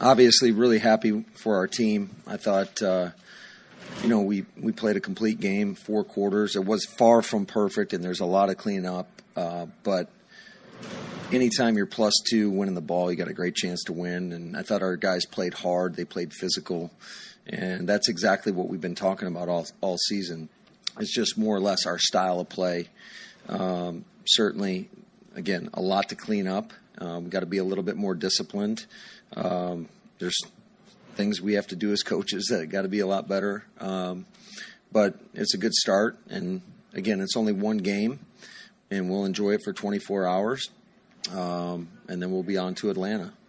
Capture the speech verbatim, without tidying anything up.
obviously really happy for our team. I thought, uh, you know, we, we played a complete game, four quarters. It was far from perfect, and there's a lot of cleanup. Uh, but anytime you're plus two winning the ball, you got a great chance to win. And I thought our guys played hard. They played physical. And that's exactly what we've been talking about all, all season. It's just more or less our style of play. Um, certainly, again, a lot to clean up. Um, we've got to be a little bit more disciplined. Um, there's things we have to do as coaches that got to be a lot better. Um, but it's a good start. And, again, it's only one game, and we'll enjoy it for twenty-four hours. Um, and then we'll be on to Atlanta.